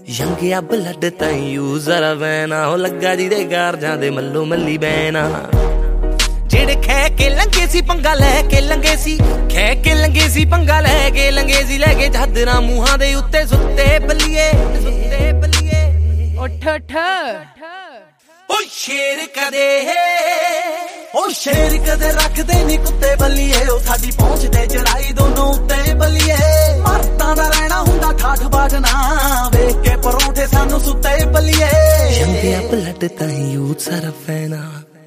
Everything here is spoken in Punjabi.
ਯੰਗਿਆ ਬਲੱਡ ਤਾਂ ਯੂਜ਼ਰ ਵੈਨਾ ਹੋ ਲੱਗਾ ਜਿਹਦੇ ਗਾਰਜਾਂ ਦੇ ਮੱਲੋ ਮੱਲੀ ਬੈਨਾ ਜਿਹੜੇ ਖੈ ਕੇ ਲੰਗੇ ਸੀ ਪੰਗਾ ਲੈ ਕੇ ਲੰਗੇ ਸੀ ਖੈ ਕੇ ਲੰਗੇ ਸੀ ਪੰਗਾ ਲੈ ਕੇ ਲੰਗੇ ਸੀ ਲੈ ਕੇ ਚਾਦਰਾਂ ਮੂੰਹਾਂ ਦੇ ਉੱਤੇ ਸੁੱਤੇ ਬੱਲੀਏ ਉੱਠ ਉੱਠ ਓ ਸ਼ੇਰ ਕਦੇ ਉਹ ਸ਼ੇਰ ਕਦੇ ਰੱਖਦੇ ਨੀ ਕੁੱਤੇ ਬੱਲੀਏ ਉਹ ਸਾਡੀ ਪਹੁੰਚ ਤੇ ਚੜਾਈ ਦੋਨੋਂ ਉੱਤੇ ਬੱਲੀਏ ਮਰਦਾਂ ਦਾ ਰਹਿਣਾ ਹੁੰਦਾ ਠਾਠ ਬਾਜਣਾ ਵੇਖ ਕੇ ਪਰੌਂਠੇ ਸਾਨੂੰ ਸੁੱਤੇ ਬੱਲੀਏ ਯੰਗਿਆ ਬਲੱਡ ਤਾਂ ਯੂਜ਼ਰ ਵੈਨਾ